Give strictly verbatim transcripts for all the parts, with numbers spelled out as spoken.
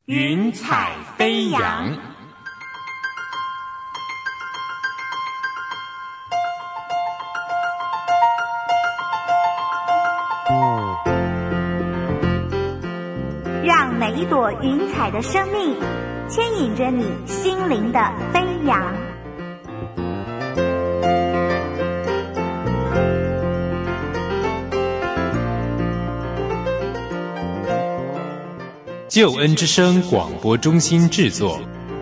云彩飞扬。 让每一朵云彩的生命牵引着你心灵的飞扬。 救恩之声广播中心制作。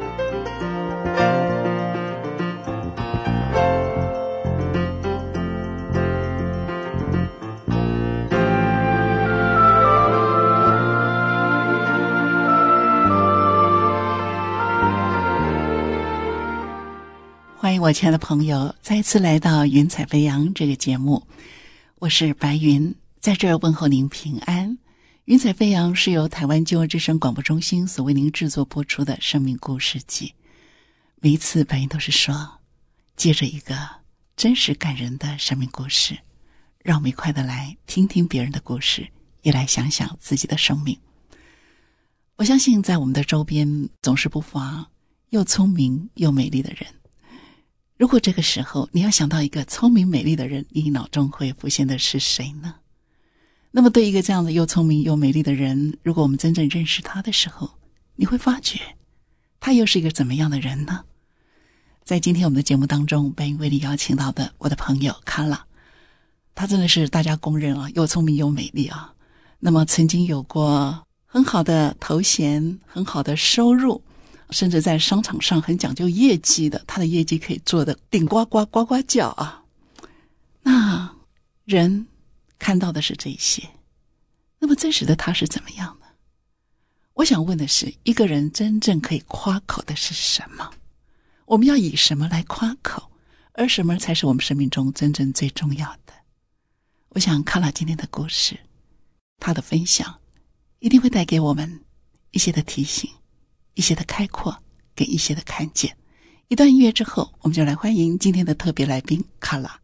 欢迎我亲爱的朋友再一次来到云彩飞扬这个节目，我是白云，在这儿问候您平安。云彩飞扬是由台湾救恩之声广播中心所为您制作播出的生命故事集。每一次白云都是说，接着一个真实感人的生命故事，让我们一块的来听听别人的故事，也来想想自己的生命。我相信在我们的周边总是不乏又聪明又美丽的人。如果这个时候你要想到一个聪明美丽的人，你脑中会浮现的是谁呢？那么对一个这样的又聪明又美丽的人，如果我们真正认识他的时候，你会发觉他又是一个怎么样的人呢？在今天我们的节目当中，白云为你邀请到的我的朋友卡拉，她真的是大家公认啊，又聪明又美丽啊。那么曾经有过很好的头衔，很好的收入，甚至在商场上很讲究业绩的，他的业绩可以做得顶呱呱呱呱叫啊。那人看到的是这些，那么真实的他是怎么样的？我想问的是，一个人真正可以夸口的是什么？我们要以什么来夸口？而什么才是我们生命中真正最重要的？我想卡拉今天的故事，他的分享一定会带给我们一些的提醒，一些的开阔，跟一些的看见。一段音乐之后，我们就来欢迎今天的特别来宾卡拉。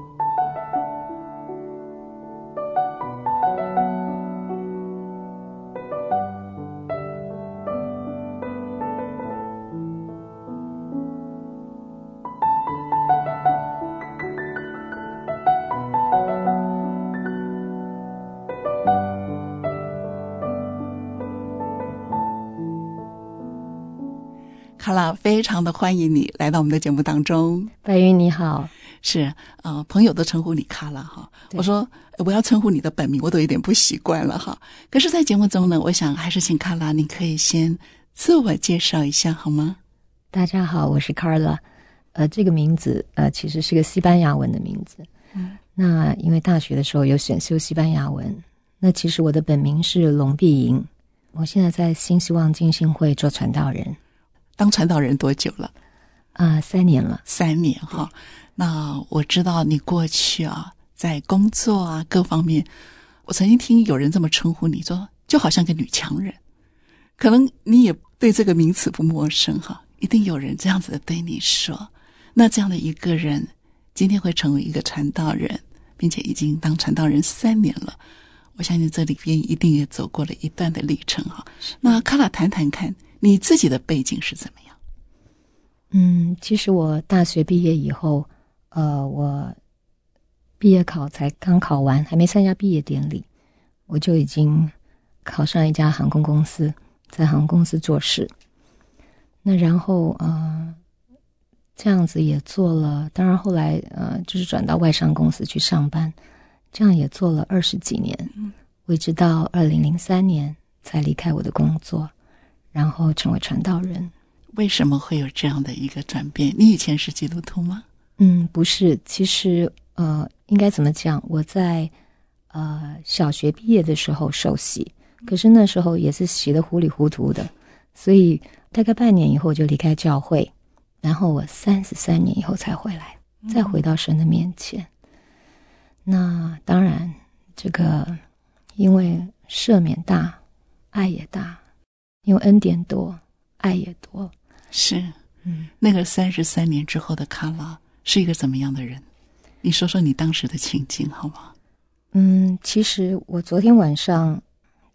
卡拉，非常的欢迎你来到我们的节目当中。 白云你好。 是呃，朋友都称呼你卡拉哈，我说我要称呼你的本名，我都有点不习惯了哈。可是在节目中呢，我想还是请卡拉，你可以先自我介绍一下好吗？ 大家好，我是 Carla。 呃，这个名字呃其实是个西班牙文的名字。嗯，那因为大学的时候有选修西班牙文，那其实我的本名是龙碧莹，我现在在新希望浸信会做传道人。 当传道人多久了？ 啊、呃，三年了。 三年哈。那我知道你过去啊，在工作啊各方面，我曾经听有人这么称呼你，说就好像个女强人。可能你也对这个名词不陌生哈，一定有人这样子的对你说。那这样的一个人，今天会成为一个传道人，并且已经当传道人三年了，我相信这里边一定也走过了一段的历程哈。那卡拉谈谈看，你自己的背景是怎么样？ 嗯，其实我大学毕业以后，呃，我毕业考才刚考完，还没参加毕业典礼，我就已经考上一家航空公司，在航空公司做事。那然后呃，这样子也做了，当然后来呃，就是转到外商公司去上班，这样也做了二十几年，我一直到二零零三年才离开我的工作，然后成为传道人。 为什么会有这样的一个转变？你以前是基督徒吗？ 嗯，不是，其实呃，应该怎么讲？我在呃小学毕业的时候受洗，可是那时候也是洗得糊里糊涂的，所以大概半年以后就离开教会，然后我三十三年以后才回来，再回到神的面前。嗯、那当然，这个因为赦免大，爱也大，因为恩典多，爱也多。 是，嗯，那个三十三年之后的卡拉是一个怎么样的人？你说说你当时的情境好吗？ 嗯，其实我昨天晚上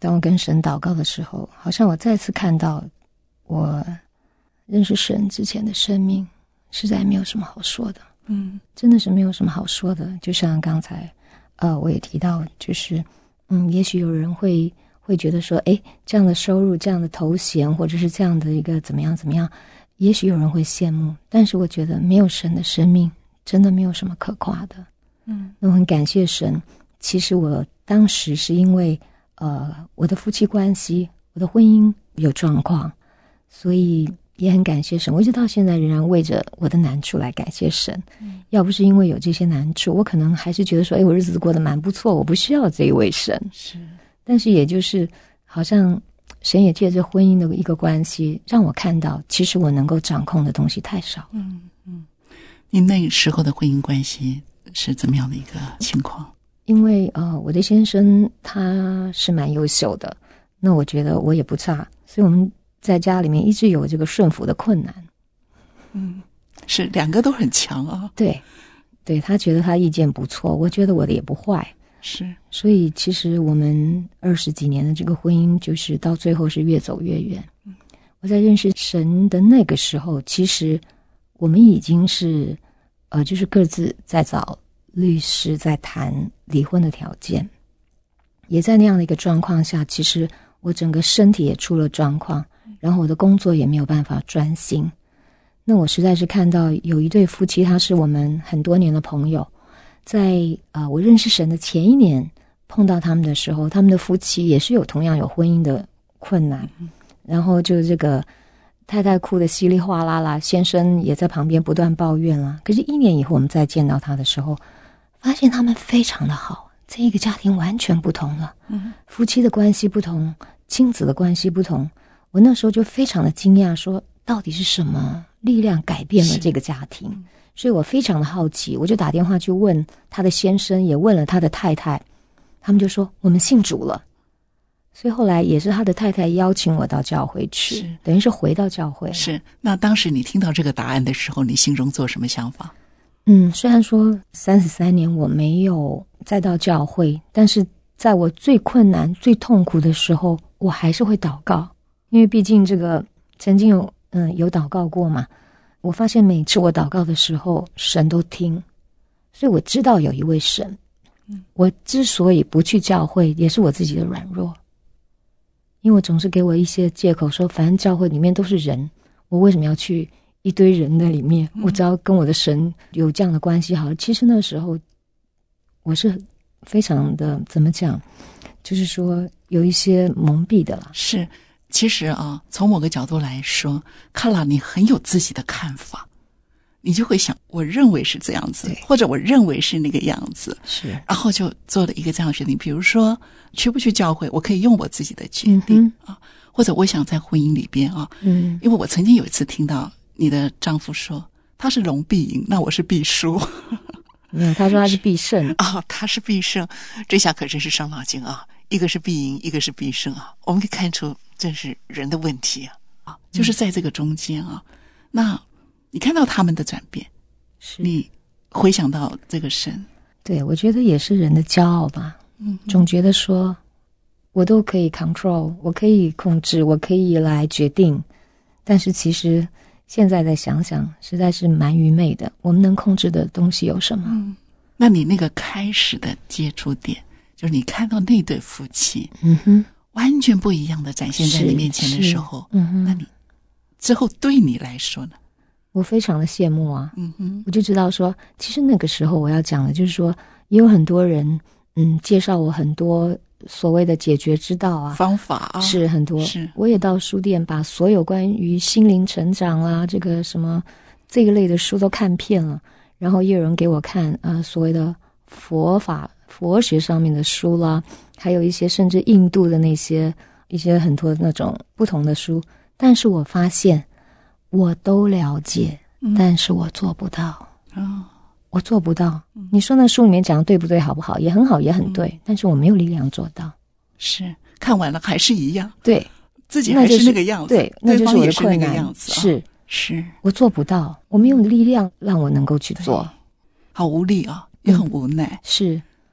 当我跟神祷告的时候，好像我再次看到我认识神之前的生命实在没有什么好说的。 嗯， 真的是没有什么好说的。就像刚才呃我也提到，就是嗯也许有人会会觉得说，诶，这样的收入，这样的头衔，或者是这样的一个怎么样怎么样，也许有人会羡慕，但是我觉得没有神的生命真的没有什么可夸的。 嗯， 那我很感谢神。其实我当时是因为呃我的夫妻关系，我的婚姻有状况，所以也很感谢神。我一直到现在仍然为着我的难处来感谢神。嗯，要不是因为有这些难处，我可能还是觉得说，诶，我日子过得蛮不错，我不需要这一位神。 是，但是也就是好像神也借着婚姻的一个关系，让我看到其实我能够掌控的东西太少。 嗯嗯，你那时候的婚姻关系是怎么样的一个情况？ 因为呃，我的先生他是蛮优秀的，那我觉得我也不差，所以我们在家里面一直有这个顺服的困难。 嗯，是两个都很强啊。 对，对，他觉得他意见不错，我觉得我的也不坏。 是， 所以其实我们二十几年的这个婚姻，就是到最后是越走越远。嗯，我在认识神的那个时候，其实我们已经是呃，就是各自在找律师，在谈离婚的条件，也在那样的一个状况下，其实我整个身体也出了状况，然后我的工作也没有办法专心。那我实在是看到有一对夫妻，他是我们很多年的朋友，在呃我认识神的前一年碰到他们的时候，他们的夫妻也是有同样有婚姻的困难，然后就这个太太哭得稀里哗啦啦，先生也在旁边不断抱怨啦。可是一年以后我们再见到他的时候，发现他们非常的好，这一个家庭完全不同了。嗯，夫妻的关系不同，亲子的关系不同。我那时候就非常的惊讶，说到底是什么力量改变了这个家庭？所以我非常的好奇，我就打电话去问他的先生，也问了他的太太，他们就说我们信主了。所以后来也是他的太太邀请我到教会去，等于是回到教会了。 是，那当时你听到这个答案的时候，你心中做什么想法？ 嗯，虽然说三十三年我没有再到教会，但是在我最困难最痛苦的时候，我还是会祷告。因为毕竟这个曾经有嗯有祷告过嘛，我发现每次我祷告的时候神都听，所以我知道有一位神。我之所以不去教会，也是我自己的软弱，因为我总是给我一些借口说，反正教会里面都是人，我为什么要去一堆人的里面？我只要跟我的神有这样的关系好了。其实那时候我是非常的怎么讲，就是说有一些蒙蔽的啦。 是，其实啊，从某个角度来说，看了你很有自己的看法，你就会想，我认为是这样子，或者我认为是那个样子， 是， 然后就做了一个这样的决定。比如说，去不去教会，我可以用我自己的决定、嗯、啊，或者我想在婚姻里边啊，嗯，因为我曾经有一次听到你的丈夫说他是龙必赢，那我是必输。 没有，他说他是必胜啊、哦，他是必胜，这下可真是伤脑筋啊！一个是必赢，一个是必胜啊！我们可以看出，这是人的问题啊！啊，就是在这个中间啊，嗯、那你看到他们的转变， 是你回想到这个神， 对，我觉得也是人的骄傲吧。嗯，总觉得说我都可以 control， 我可以控制，我可以来决定，但是其实现在再想想，实在是蛮愚昧的。我们能控制的东西有什么？ 嗯，那你那个开始的接触点，就是你看到那对夫妻， 嗯哼， 完全不一样的展现在你面前的时候， 嗯哼， 那你之后对你来说呢？ 我非常的羡慕啊， 嗯哼， 我就知道说，其实那个时候我要讲的就是说，也有很多人，嗯，介绍我很多所谓的解决之道啊， 方法啊， 是很多。 是， 我也到书店把所有关于心灵成长啦，这个什么这一类的书都看遍了。然后也有人给我看呃所谓的佛法佛学上面的书啦，还有一些甚至印度的那些一些很多那种不同的书。但是我发现我都了解，嗯、但是我做不到。 哦， 我做不到。你说那书里面讲的对不对？好不好？也很好，也很对，嗯、但是我没有力量做到。 是，看完了还是一样， 对， 自己还是那个样子， 对，那就是我的困难。 对方也是那个样子， 是是， 我做不到，我没有力量让我能够去做， 好无力啊，也很无奈。 嗯、是，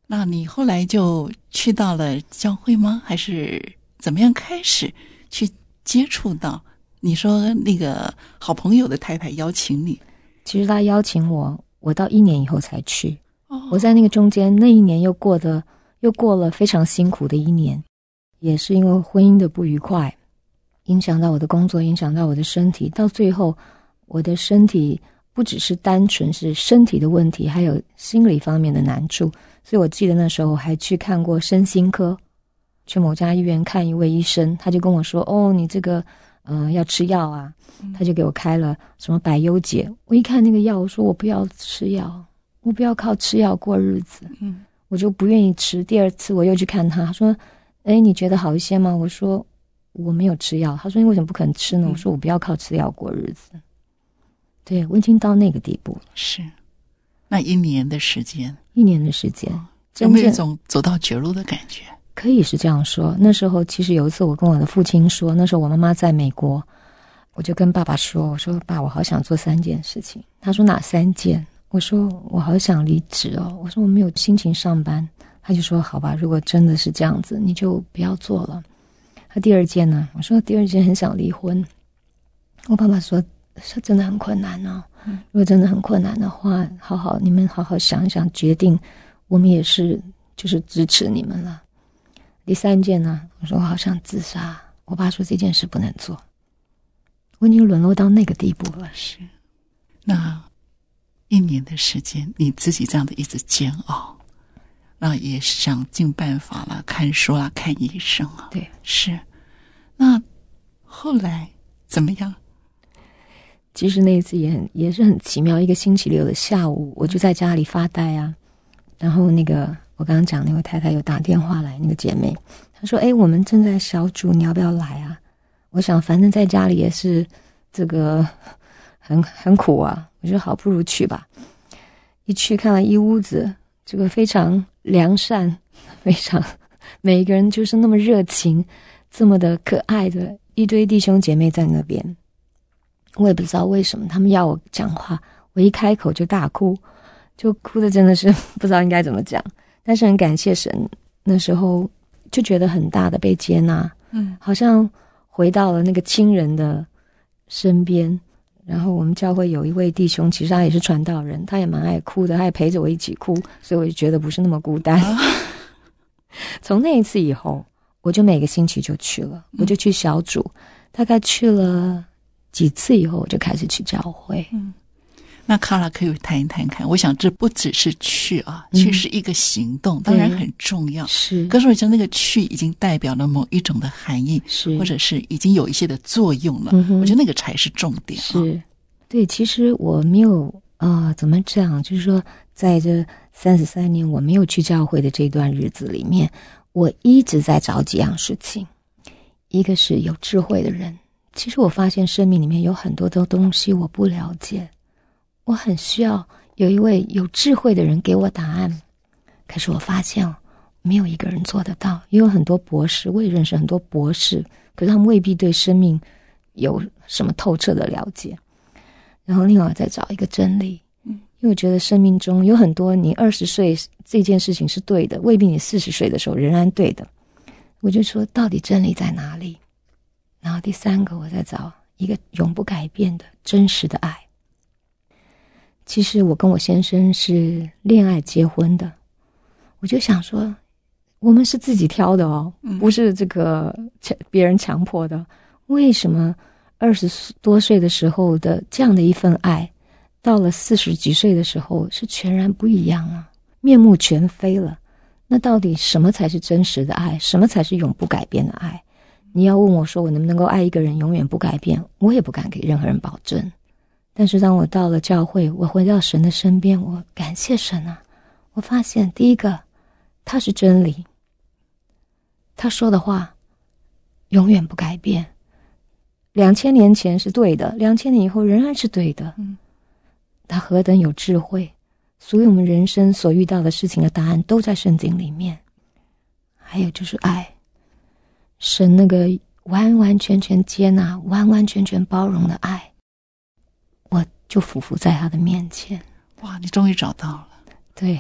那你后来就去到了教会吗？还是怎么样开始去接触到？你说那个好朋友的太太邀请你， 其实他邀请我，我到一年以后才去。哦、我在那个中间那一年又过得又过了非常辛苦的一年，也是因为婚姻的不愉快，影响到我的工作，影响到我的身体，到最后我的身体不只是单纯是身体的问题，还有心理方面的难处。所以我记得那时候还去看过身心科，去某家医院看一位医生，他就跟我说，哦，你这个呃要吃药啊，他就给我开了什么百忧解。我一看那个药，我说我不要吃药，我不要靠吃药过日子，嗯，我就不愿意吃。第二次我又去看他，他说，哎，你觉得好一些吗？我说我没有吃药。他说你为什么不肯吃呢？我说我不要靠吃药过日子。对，我已经到那个地步了。 是，那一年的时间， 一年的时间， 有没有一种走到绝路的感觉？ 可以是这样说。那时候其实有一次我跟我的父亲说，那时候我妈妈在美国，我就跟爸爸说，我说爸，我好想做三件事情。他说哪三件？我说我好想离职哦，我说我没有心情上班。他就说好吧，如果真的是这样子，你就不要做了。他第二件呢？我说第二件很想离婚。我爸爸说是真的很困难哦，如果真的很困难的话，好好你们好好想一想决定，我们也是就是支持你们了。第三件呢，我说我好想自杀。我爸说这件事不能做。我已经沦落到那个地步了。 是，那一年的时间你自己这样的一直煎熬，那也想尽办法了，看书啦，看医生啊。 对， 是。那后来怎么样？ 其实那一次也很也是很奇妙。一个星期六的下午，我就在家里发呆啊，然后那个我刚刚讲那位太太有打电话来，那个姐妹她说，哎，我们正在小组，你要不要来啊？我想反正在家里也是这个很很苦啊，我说好，不如去吧。一去看了一屋子这个非常良善，非常每一个人就是那么热情，这么的可爱的一堆弟兄姐妹在那边。我也不知道为什么他们要我讲话，我一开口就大哭，就哭的真的是不知道应该怎么讲。但是很感谢神，那时候就觉得很大的被接纳，嗯，好像回到了那个亲人的身边。然后我们教会有一位弟兄，其实他也是传道人，他也蛮爱哭的，他也陪着我一起哭，所以我就觉得不是那么孤单。啊、从那一次以后，我就每个星期就去了，我就去小组，大概去了几次以后，我就开始去教会。 嗯，那卡拉可以谈一谈看。我想这不只是去啊，去是一个行动，嗯、当然很重要。 是， 可是我觉得那个去已经代表了某一种的含义， 是， 或者是已经有一些的作用了。嗯、我觉得那个才是重点、啊。 是，对。其实我没有啊、呃，怎么讲？就是说，在这三十三年我没有去教会的这段日子里面，我一直在找几样事情。一个是有智慧的人。其实我发现生命里面有很多的东西我不了解，我很需要有一位有智慧的人给我答案。可是我发现没有一个人做得到，也有很多博士，我也认识很多博士，可是他们未必对生命有什么透彻的了解。然后另外再找一个真理，嗯，因为我觉得生命中有很多你二十岁这件事情是对的，未必你四十岁的时候仍然对的。我就说到底真理在哪里？然后第三个，我在找一个永不改变的真实的爱。其实我跟我先生是恋爱结婚的，我就想说，我们是自己挑的哦，不是这个别人强迫的。为什么二十多岁的时候的这样的一份爱，到了四十几岁的时候是全然不一样啊，面目全非了？那到底什么才是真实的爱？什么才是永不改变的爱？你要问我说我能不能够爱一个人永远不改变，我也不敢给任何人保证。但是当我到了教会，我回到神的身边，我感谢神啊！我发现第一个，他是真理，他说的话永远不改变，两千年前是对的，两千年以后仍然是对的。嗯，他何等有智慧，所有我们人生所遇到的事情的答案都在圣经里面。还有就是爱，神那个完完全全接纳、完完全全包容的爱，我就俯伏在他的面前。 哇，你终于找到了。 对，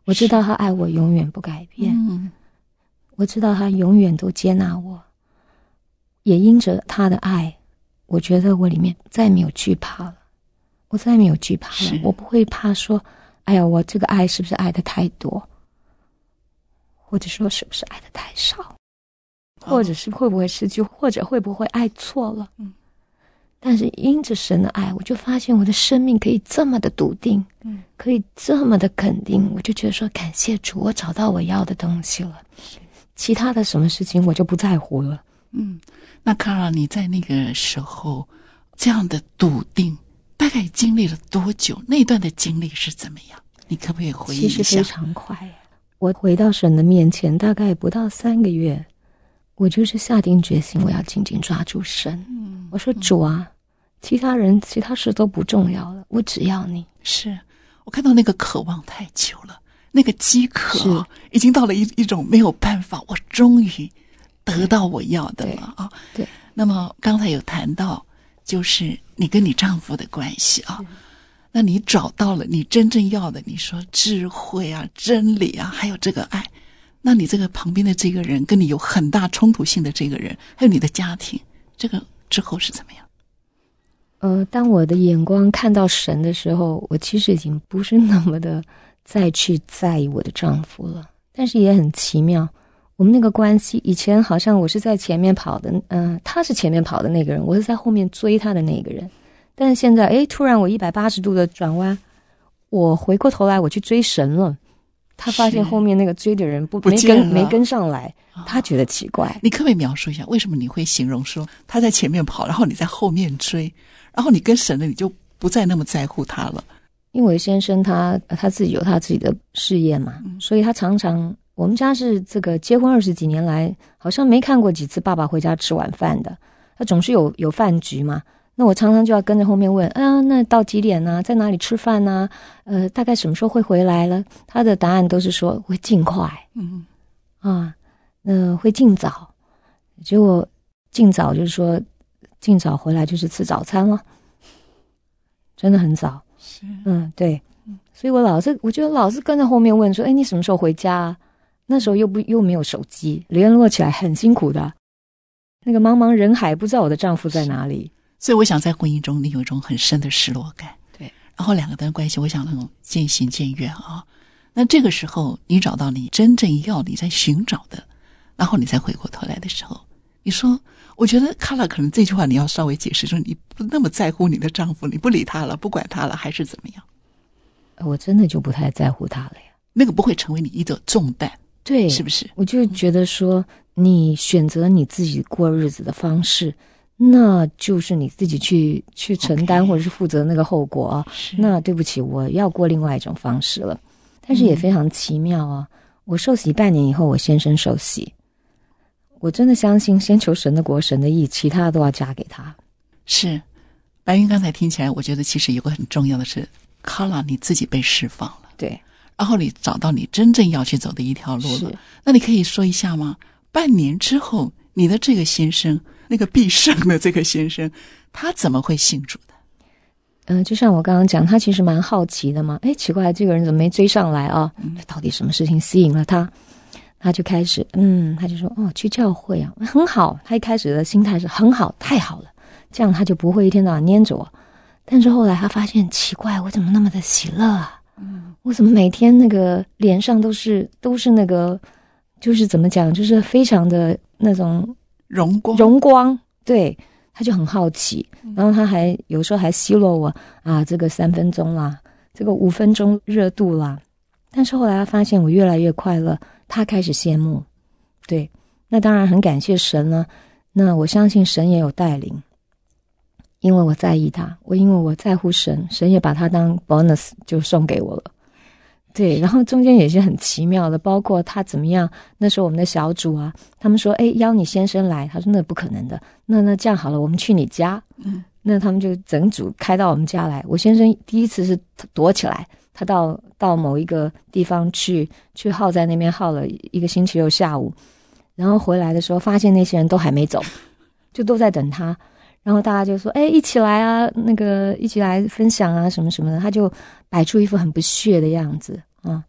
我知道他爱我永远不改变， 嗯， 我知道他永远都接纳我，也因着他的爱，我觉得我里面再没有惧怕了，我再没有惧怕了，我不会怕说，哎呀，我这个爱是不是爱的太多，或者说是不是爱的太少，哦，或者是会不会失去，或者会不会爱错了。嗯，但是因着神的爱，我就发现我的生命可以这么的笃定，嗯，可以这么的肯定，我就觉得说感谢主，我找到我要的东西了，其他的什么事情我就不在乎了。 嗯，那卡拉，你在那个时候这样的笃定大概经历了多久？那段的经历是怎么样？你可不可以回忆一下？ 其实非常快，我回到神的面前大概不到三个月，我就是下定决心我要紧紧抓住神。嗯，我说主啊，其他人其他事都不重要了，我只要你。 是我看到那个渴望太久了，那个饥渴已经到了一一种没有办法，我终于得到我要的了啊！ 对， 那么刚才有谈到，就是你跟你丈夫的关系啊，那你找到了你真正要的，你说智慧啊、真理啊，还有这个爱，那你这个旁边的这个人，跟你有很大冲突性的这个人，还有你的家庭，这个之后是怎么样？ 呃，当我的眼光看到神的时候，我其实已经不是那么的再去在意我的丈夫了，但是也很奇妙。我们那个关系，以前好像我是在前面跑的，嗯、呃，他是前面跑的那个人，我是在后面追他的那个人。但是现在，诶，突然我一百八十度的转弯，我回过头来，我去追神了。他发现后面那个追的人不没跟没跟上来，他觉得奇怪。 你可不可以描述一下，为什么你会形容说他在前面跑，然后你在后面追，然后你跟神了，你就不再那么在乎他了？ 因为先生他他自己有他自己的事业嘛，嗯、所以他常常。我们家是这个结婚二十几年来，好像没看过几次爸爸回家吃晚饭的。他总是有有饭局嘛，那我常常就要跟着后面问，啊，那到几点呢？在哪里吃饭呢？呃，大概什么时候会回来了？他的答案都是说会尽快，嗯啊，那会尽早。结果尽早就是说尽早回来就是吃早餐了，真的很早。 是， 嗯，对，所以我老是我觉得老是跟着后面问说，哎，你什么时候回家啊？那时候又不又没有手机，联络起来很辛苦的。那个茫茫人海，不知道我的丈夫在哪里。 所以我想在婚姻中，你有一种很深的失落感。 对， 然后两个人的关系，我想那种渐行渐远啊。那这个时候，你找到你真正要你在寻找的，然后你再回过头来的时候，你说，我觉得卡拉可能这句话你要稍微解释，说你不那么在乎你的丈夫，你不理他了，不管他了，还是怎么样？ 我真的就不太在乎他了呀。 那个不会成为你一个重担。 对， 是不是？ 我就觉得说，你选择你自己过日子的方式，那就是你自己去去承担 Okay. 或者是负责那个后果啊。那对不起，我要过另外一种方式了。但是也非常奇妙啊！嗯、我受洗半年以后，我先生受洗，我真的相信先求神的国、神的义，其他都要嫁给他。 是，白云刚才听起来，我觉得其实有个很重要的是，卡拉你自己被释放了。 对。 然后你找到你真正要去走的一条路了，那你可以说一下吗？半年之后，你的这个先生，那个必胜的这个先生，他怎么会信主的？ 嗯、呃，就像我刚刚讲，他其实蛮好奇的嘛。哎，奇怪，这个人怎么没追上来啊？嗯、到底什么事情吸引了他？他就开始，嗯，他就说，哦，去教会啊，很好。他一开始的心态是很好，太好了，这样他就不会一天到晚黏着我。但是后来他发现奇怪，我怎么那么的喜乐啊？嗯，我怎么每天那个脸上都是都是那个，就是怎么讲，就是非常的那种荣光荣光。对，他就很好奇，然后他还有时候还奚落我啊，这个三分钟啦，这个五分钟热度啦。但是后来他发现我越来越快乐，他开始羡慕。对，那当然很感谢神了。那我相信神也有带领。因为我在意他，我因为我在乎神，神也把他当 bonus 就送给我了。对，然后中间有些很奇妙的，包括他怎么样，那时候我们的小组啊，他们说，哎，邀你先生来，他说那不可能的，那那这样好了，我们去你家。嗯，那他们就整组开到我们家来。我先生第一次是躲起来，他到到某一个地方去去耗在那边耗了一个星期六下午，然后回来的时候发现那些人都还没走，就都在等他。然后大家就说，哎，一起来啊，那个一起来分享啊什么什么的。他就摆出一副很不屑的样子啊。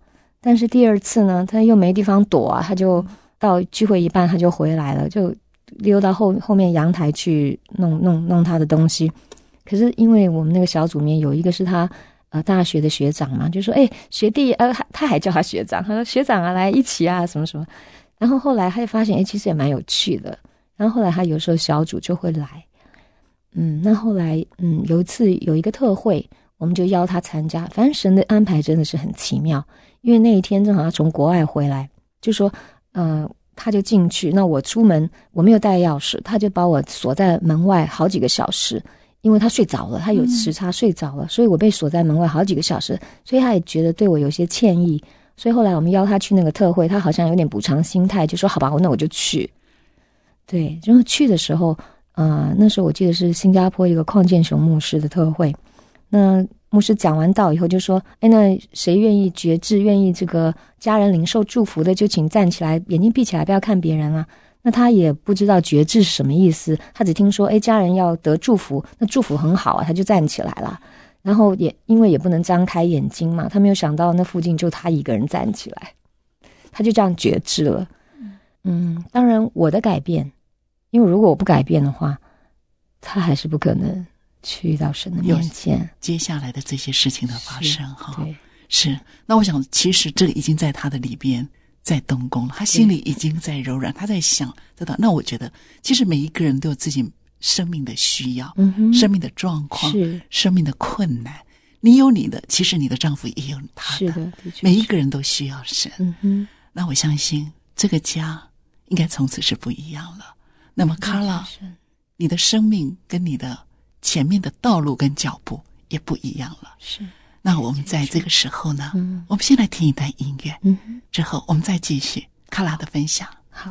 但是第二次呢，他又没地方躲啊，他就到聚会一半他就回来了，就溜到后后面阳台去弄弄弄他的东西。可是因为我们那个小组里面有一个是他呃大学的学长嘛，就说哎学弟呃他还叫他学长，他说学长啊来一起啊什么什么。然后后来他就发现哎其实也蛮有趣的，然后后来他有时候小组就会来。嗯，那后来嗯有一次有一个特会，我们就邀他参加。反正神的安排真的是很奇妙，因为那一天正好他从国外回来，就说呃他就进去，那我出门我没有带钥匙，他就把我锁在门外好几个小时，因为他睡着了，他有时差睡着了、嗯、所以我被锁在门外好几个小时，所以他也觉得对我有些歉意。所以后来我们邀他去那个特会，他好像有点补偿心态，就说好吧那我就去。对，然后去的时候呃，那时候我记得是新加坡一个邝建雄牧师的特会，那牧师讲完道以后就说哎，那谁愿意决志愿意这个家人领受祝福的就请站起来，眼睛闭起来不要看别人啊。那他也不知道决志是什么意思，他只听说哎，家人要得祝福，那祝福很好啊，他就站起来了。然后也因为也不能张开眼睛嘛，他没有想到那附近就他一个人站起来，他就这样决志了。嗯，当然我的改变，因为如果我不改变的话，他还是不可能去到神的面前。 接下来的这些事情的发生哈， 对， 是。那我想，其实这个已经在他的里边在动工了，他心里已经在柔软，他在想，知道？那我觉得，其实每一个人都有自己生命的需要，嗯哼，生命的状况，是生命的困难。你有你的，其实你的丈夫也有他的， 是的，的确每一个人都需要神。 嗯哼， 那我相信这个家应该从此是不一样了。那么卡拉，你的生命跟你的前面的道路跟脚步也不一样了。 是。 那我们在这个时候呢， 嗯， 我们先来听一段音乐， 嗯， 之后我们再继续卡拉的分享。 好。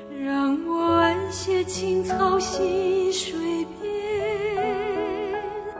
青草溪水边，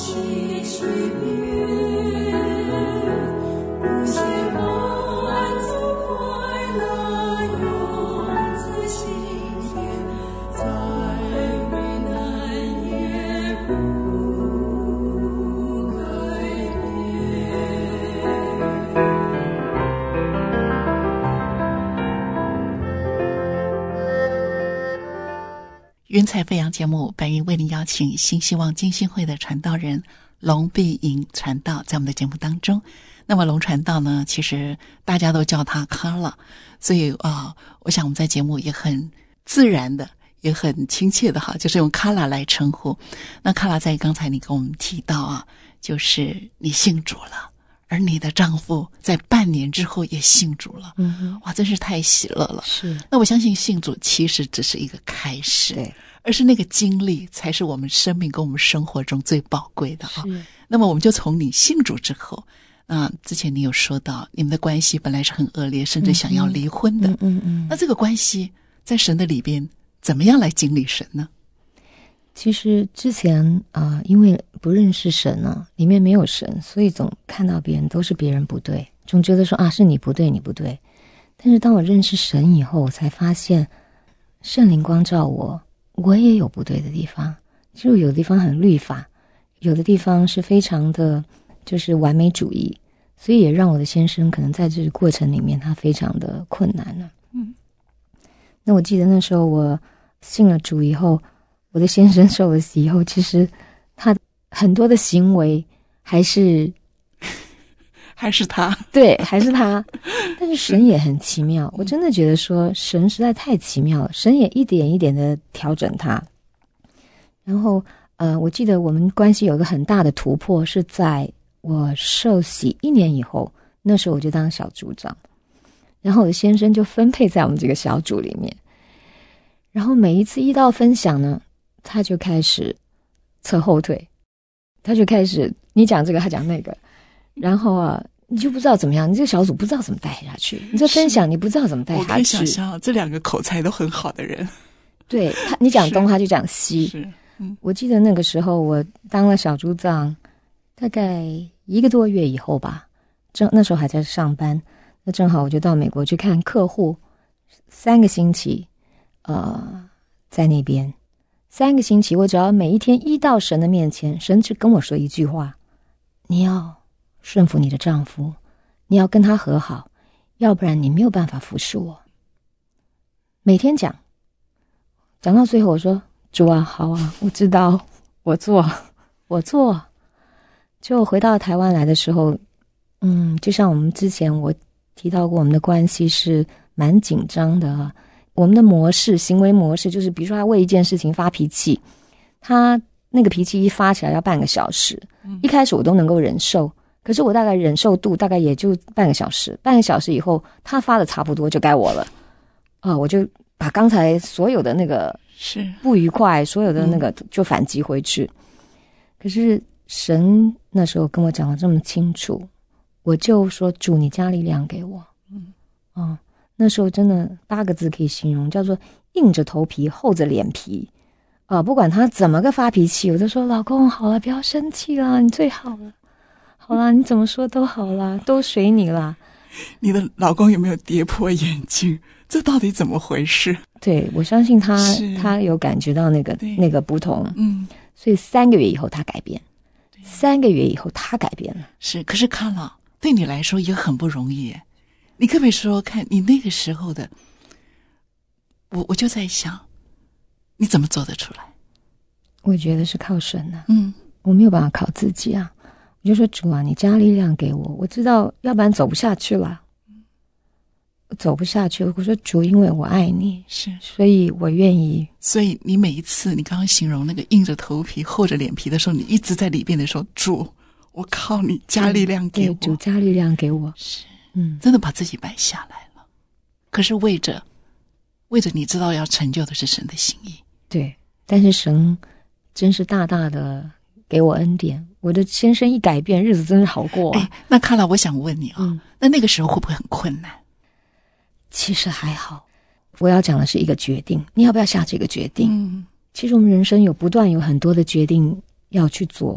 云彩飞扬节目，白云为您邀请新希望浸信会的传道人龙必颖传道在我们的节目当中。那么龙传道呢，其实大家都叫他卡拉，所以啊、呃，我想我们在节目也很自然的也很亲切的哈，就是用卡拉来称呼。那卡拉在刚才你跟我们提到啊，就是你信主了，而你的丈夫在半年之后也信主了， 嗯， 哇，真是太喜乐了。 是， 那我相信信主其实只是一个开始， 对， 而是那个经历才是我们生命跟我们生活中最宝贵的啊。 是， 那么我们就从你信主之后，那、呃、之前你有说到你们的关系本来是很恶劣，甚至想要离婚的， 嗯嗯嗯， 那这个关系在神的里边怎么样来经历神呢？ 其实之前啊、呃，因为不认识神呢、啊，里面没有神，所以总看到别人都是别人不对，总觉得说啊是你不对，你不对。但是当我认识神以后，我才发现圣灵光照我，我也有不对的地方。就有的地方很律法，有的地方是非常的，就是完美主义，所以也让我的先生可能在这个过程里面他非常的困难了。 嗯， 那我记得那时候我信了主以后。我的先生受了洗以后，其实他很多的行为还是还是他， 对，还是他。但是神也很奇妙，我真的觉得说神实在太奇妙了，神也一点一点的调整他。然后呃，我记得我们关系有一个很大的突破，是在我受洗一年以后，那时候我就当小组长，然后我的先生就分配在我们这个小组里面。然后每一次一到分享呢，他就开始扯后腿，他就开始你讲这个他讲那个，然后啊你就不知道怎么样，你这个小组不知道怎么带下去，你这分享你不知道怎么带下去。 我可以想象这两个口才都很好的人， 对他你讲东他就讲西。 是，嗯， 我记得那个时候我当了小组长大概一个多月以后吧，正那时候还在上班，那正好我就到美国去看客户，三个星期呃在那边三个星期，我只要每一天一到神的面前，神只跟我说一句话，你要顺服你的丈夫，你要跟他和好，要不然你没有办法服侍我。每天讲讲到最后我说主啊好啊，我知道，我做我做。就回到台湾来的时候，嗯，就像我们之前我提到过，我们的关系是蛮紧张的啊。我们的模式行为模式就是比如说他为一件事情发脾气，他那个脾气一发起来要半个小时，一开始我都能够忍受，可是我大概忍受度大概也就半个小时，半个小时以后他发的差不多就该我了啊，我就把刚才所有的那个是不愉快所有的那个就反击回去。可是神那时候跟我讲得这么清楚，我就说主你加力量给我。嗯啊，那时候真的八个字可以形容，叫做硬着头皮厚着脸皮啊！不管他怎么个发脾气，我就说老公好了，不要生气啦，你最好了，好啦，你怎么说都好啦，都随你啦。 你的老公有没有跌破眼镜？这到底怎么回事？ 对，我相信他他有感觉到那个那个不同， 嗯， 所以三个月以后他改变，三个月以后他改变了。 是，可是卡拉对你来说也很不容易耶。你可不可以说说看你那个时候的，我我就在想，你怎么做得出来？ 我觉得是靠神啊， 嗯， 我没有办法靠自己啊。我就说主啊，你加力量给我，我知道要不然走不下去了，走不下去。我说主，因为我爱你， 是， 所以我愿意。 所以你每一次你刚刚形容那个硬着头皮厚着脸皮的时候，你一直在里边的时候，主，我靠你加力量给我， 对，主加力量给我， 是。 嗯， 真的把自己摆下来了，可是为着为着你知道要成就的是神的心意。 对，但是神真是大大的给我恩典，我的先生一改变，日子真是好过啊。 哎，那卡拉，我想问你啊、哦嗯， 那那个时候会不会很困难？ 其实还好，我要讲的是一个决定，你要不要下这个决定？ 嗯， 其实我们人生有不断有很多的决定要去做，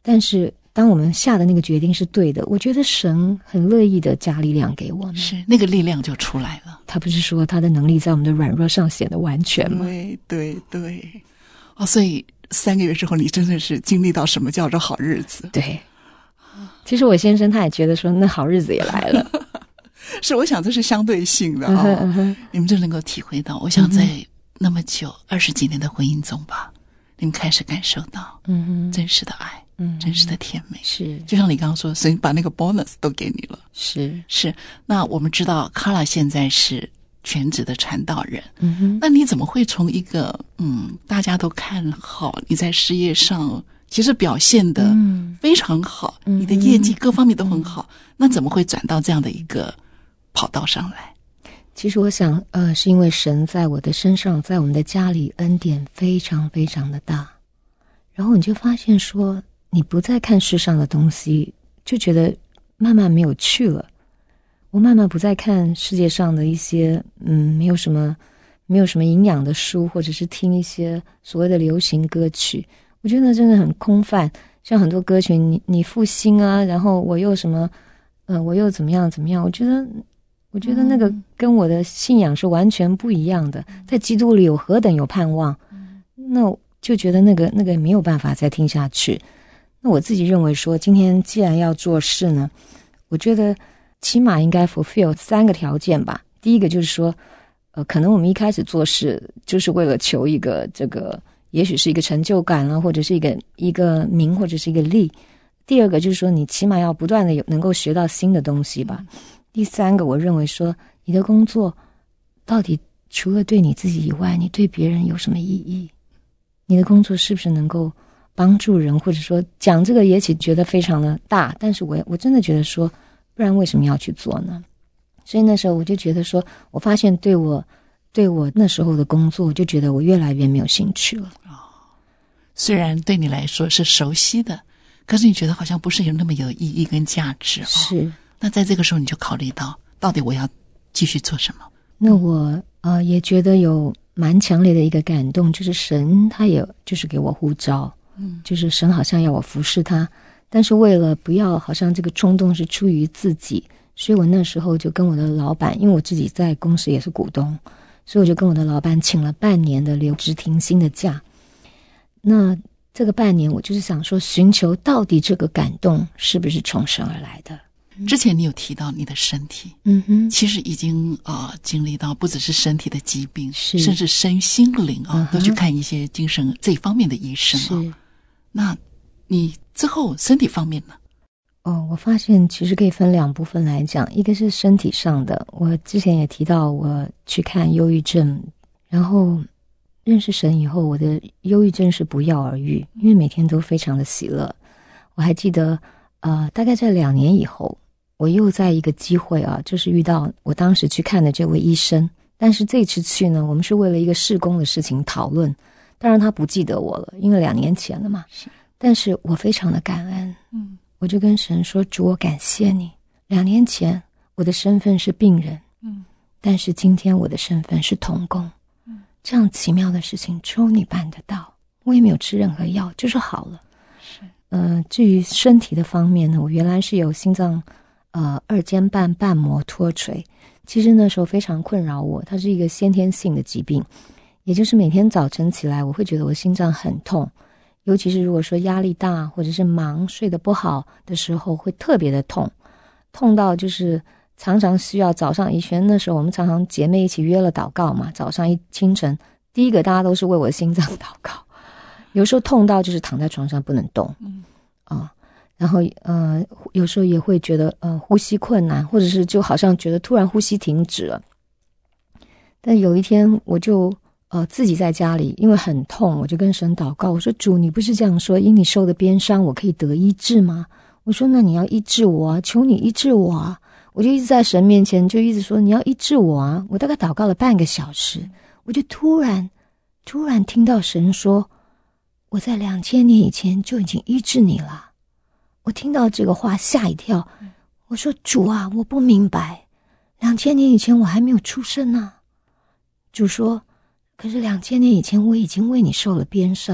但是当我们下的那个决定是对的，我觉得神很乐意的加力量给我们， 是那个力量就出来了。 他不是说他的能力在我们的软弱上显得完全吗？ 对对对，哦，所以三个月之后，你真的是经历到什么叫做好日子？ 对，其实我先生他也觉得说，那好日子也来了。 是，我想这是相对性的啊、哦嗯嗯，你们就能够体会到。我想在那么久二十几年的婚姻中吧，你们开始感受到嗯真实的爱。嗯，真实的甜美是， 就像你刚刚说，神把那个 bonus 都给你了， 是是。那我们知道卡拉现在是全职的传道人， 嗯哼， 那你怎么会从一个嗯大家都看好你在事业上其实表现的非常好，嗯、你的业绩各方面都很好，嗯、那怎么会转到这样的一个跑道上来？ 其实我想，呃，是因为神在我的身上，在我们的家里恩典非常非常的大，然后你就发现说。你不再看世上的东西，就觉得慢慢没有趣了。我慢慢不再看世界上的一些嗯没有什么没有什么营养的书，或者是听一些所谓的流行歌曲，我觉得真的很空泛。像很多歌曲，你你复兴啊，然后我又什么，呃，我又怎么样怎么样？我觉得，我觉得那个跟我的信仰是完全不一样的。在基督里有何等有盼望，那就觉得那个那个没有办法再听下去。那我自己认为说，今天既然要做事呢，我觉得起码应该 fulfill 三个条件吧。第一个就是说，呃，可能我们一开始做事就是为了求一个这个，也许是一个成就感啊，或者是一个一个名，或者是一个利。第二个就是说，你起码要不断的有能够学到新的东西吧。第三个，我认为说，你的工作到底除了对你自己以外，你对别人有什么意义？你的工作是不是能够帮助人，或者说讲这个也许觉得非常的大，但是我我真的觉得说，不然为什么要去做呢？所以那时候我就觉得说，我发现对我对我那时候的工作，我就觉得我越来越没有兴趣了。 哦，虽然对你来说是熟悉的，可是你觉得好像不是有那么有意义跟价值哦。 是。 那在这个时候你就考虑到，到底我要继续做什么？ 那我呃也觉得有蛮强烈的一个感动，就是神他也就是给我呼召。嗯，就是神好像要我服侍他，但是为了不要好像这个冲动是出于自己，所以我那时候就跟我的老板，因为我自己在公司也是股东，所以我就跟我的老板请了半年的留职停薪的假。那这个半年我就是想说，寻求到底这个感动是不是从神而来的。 之前你有提到你的身体， 嗯哼， 其实已经啊、呃、经历到不只是身体的疾病， 是甚至身心灵啊、 嗯、 都去看一些精神这一方面的医生啊。 是。 那你之后身体方面呢？ 哦，我发现其实可以分两部分来讲，一个是身体上的，我之前也提到我去看忧郁症，然后认识神以后，我的忧郁症是不药而愈，因为每天都非常的喜乐。我还记得呃，大概在两年以后，我又在一个机会啊，就是遇到我当时去看的这位医生，但是这次去呢，我们是为了一个事工的事情讨论，当然他不记得我了，因为两年前了嘛。 是， 但是我非常的感恩， 嗯， 我就跟神说，主，我感谢你，两年前我的身份是病人， 嗯， 但是今天我的身份是同工， 嗯， 这样奇妙的事情只有你办得到，我也没有吃任何药，就是好了。 是， 呃，至于身体的方面呢，我原来是有心脏呃二尖瓣瓣膜脱垂，其实那时候非常困扰我，它是一个先天性的疾病，也就是每天早晨起来我会觉得我心脏很痛，尤其是如果说压力大或者是忙睡得不好的时候会特别的痛，痛到就是常常需要早上以前那时候我们常常姐妹一起约了祷告嘛，早上一清晨第一个大家都是为我的心脏祷告，有时候痛到就是躺在床上不能动， 嗯啊，然后呃有时候也会觉得呃呼吸困难，或者是就好像觉得突然呼吸停止了。但有一天我就呃自己在家里，因为很痛，我就跟神祷告，我说主，你不是这样说，因你受的鞭伤我可以得医治吗？我说那你要医治我啊，求你医治我啊。我就一直在神面前就一直说你要医治我啊。我大概祷告了半个小时，我就突然突然听到神说，我在两千年以前就已经医治你了。我听到这个话吓一跳，我说主啊，我不明白，两千年以前我还没有出生啊。主说，可是两千年以前我已经为你受了鞭伤，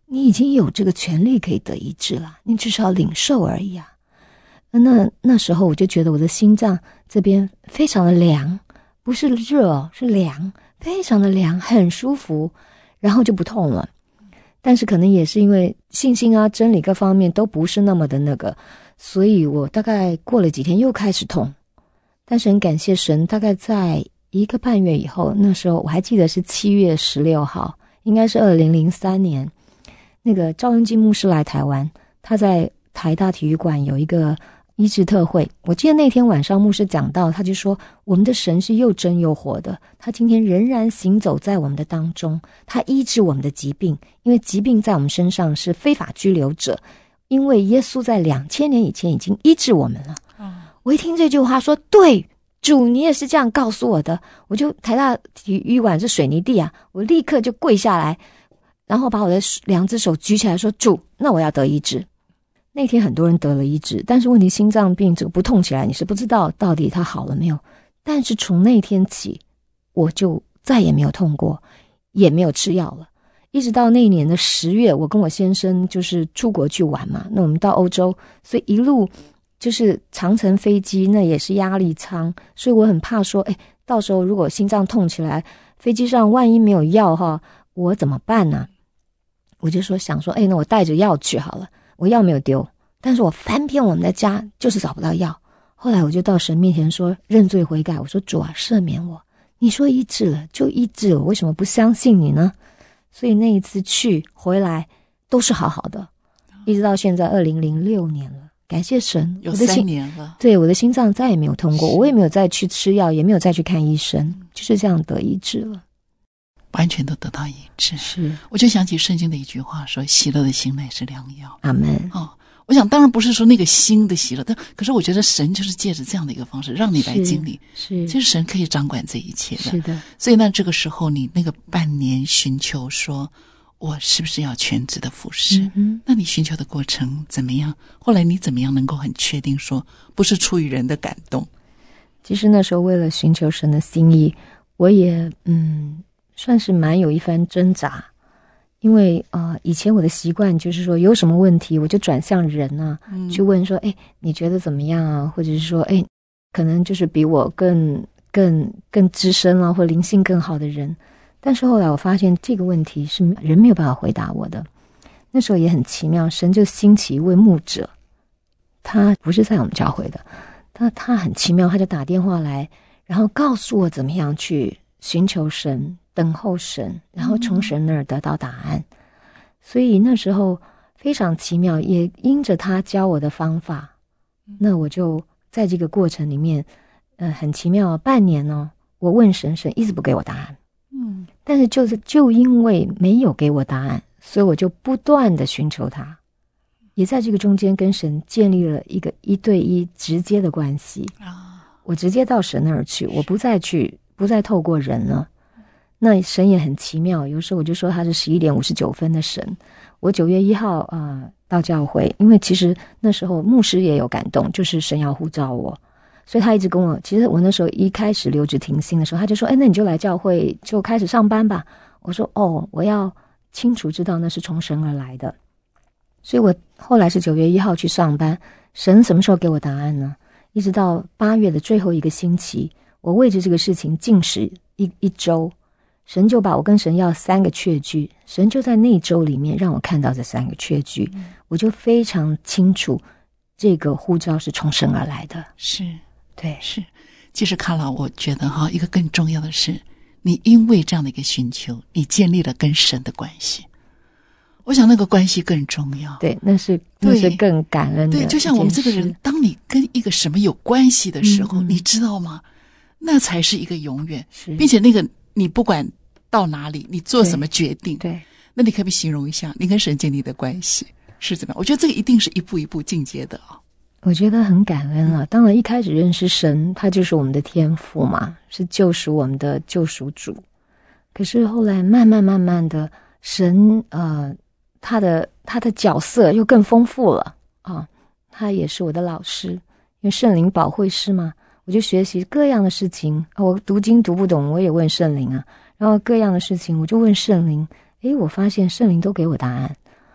你已经有这个权利可以得医治了，你只是要领受而已啊。那那时候我就觉得我的心脏这边非常的凉，不是热哦，是凉，非常的凉，很舒服，然后就不痛了。但是可能也是因为信心啊、真理各方面都不是那么的那个，所以我大概过了几天又开始痛。但是很感谢神，大概在一个半月以后，那时候我还记得是七月十六号，应该是二零零三年，那个赵恩基牧师来台湾，他在台大体育馆有一个医治特会。我记得那天晚上牧师讲到，他就说我们的神是又真又活的，他今天仍然行走在我们的当中，他医治我们的疾病，因为疾病在我们身上是非法居留者，因为耶稣在两千年以前已经医治我们了。我一听这句话说，对，主你也是这样告诉我的，我就台大体育馆是水泥地啊，我立刻就跪下来，然后把我的两只手举起来说，主，那我要得医治。那天很多人得了医治，但是问题心脏病这个不痛起来，你是不知道到底它好了没有。但是从那天起，我就再也没有痛过，也没有吃药了。一直到那一年的十月，我跟我先生就是出国去玩嘛，那我们到欧洲，所以一路就是长程飞机，那也是压力舱，所以我很怕说，哎，到时候如果心脏痛起来，飞机上万一没有药哈，我怎么办呢？我就说想说，哎，那我带着药去好了。我药没有丢，但是我翻遍我们的家就是找不到药。后来我就到神面前说认罪悔改，我说主啊，赦免我，你说医治了就医治了，我为什么不相信你呢？所以那一次去回来都是好好的，一直到现在二零零六年了，感谢神， 有三年了。 对，我的心脏再也没有痛过，我也没有再去吃药，也没有再去看医生，就是这样得医治了， 完全都得到医治。 是， 我就想起圣经的一句话说，喜乐的心乃是良药。 阿们。 哦，我想当然不是说那个心的喜乐，但可是我觉得神就是借着这样的一个方式让你来经历， 是， 其实神可以掌管这一切的。 是的。 所以呢，这个时候你那个半年寻求说我是不是要全职的服侍、嗯、那你寻求的过程怎么样？后来你怎么样能够很确定说不是出于人的感动？ 其实那时候为了寻求神的心意，我也嗯算是蛮有一番挣扎。因为呃，以前我的习惯就是说有什么问题我就转向人啊、嗯、去问说，哎，你觉得怎么样啊？或者是说，哎，可能就是比我更更更资深啊，或灵性更好的人。但是后来我发现这个问题是人没有办法回答我的。那时候也很奇妙，神就兴起一位牧者，他不是在我们教会的，他他很奇妙，他就打电话来，然后告诉我怎么样去寻求神，等候神，然后从神那儿得到答案、嗯、所以那时候非常奇妙，也因着他教我的方法、嗯、那我就在这个过程里面呃，很奇妙，半年呢，我问神，神一直不给我答案，嗯，但是就是就因为没有给我答案，所以我就不断的寻求他，也在这个中间跟神建立了一个一对一直接的关系啊，我直接到神那儿去，我不再去不再透过人了。那神也很奇妙，有时候我就说他是十一点五十九分的神。我九月一号啊、呃、到教会，因为其实那时候牧师也有感动，就是神要呼召我，所以他一直跟我，其实我那时候一开始留职停薪的时候，他就说，哎，那你就来教会就开始上班吧。我说，哦，我要清楚知道那是从神而来的。所以我后来是九月一号去上班，神什么时候给我答案呢？一直到八月的最后一个星期，我为着这个事情禁食一一周，神就把我跟神要三个确据，神就在那一周里面让我看到这三个确据、嗯、我就非常清楚这个呼召是从神而来的。 是， 对， 是。其实卡拉，我觉得哈，一个更重要的是，你因为这样的一个寻求，你建立了跟神的关系。我想那个关系更重要。 对，那是那是更感恩的。 对，就像我们这个人，当你跟一个什么有关系的时候，嗯嗯你知道吗？那才是一个永远，并且那个你不管到哪里，你做什么决定， 对, 对，那你可不可以形容一下你跟神建立的关系是怎么样？我觉得这个一定是一步一步进阶的啊、哦。 我觉得很感恩啊。当然一开始认识神，他就是我们的天父嘛，是救赎我们的救赎主。可是后来慢慢慢慢的，神呃，他的他的角色又更丰富了啊。他也是我的老师，因为圣灵保惠师嘛。我就学习各样的事情，我读经读不懂，我也问圣灵啊。然后各样的事情，我就问圣灵。诶，我发现圣灵都给我答案。